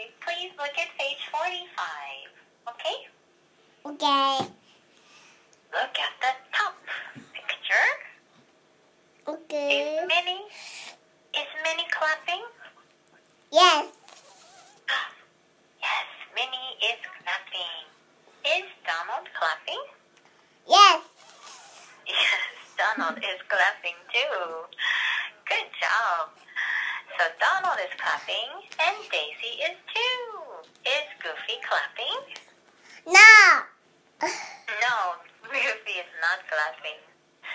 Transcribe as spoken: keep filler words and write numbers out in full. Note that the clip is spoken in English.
please look at page forty-five. Okay? Okay. Look at the top picture. Okay. Is Minnie, is Minnie clapping? Yes. Yes, Minnie is clapping. Is Donald clapping? Yes. Yes, Donald is clapping too.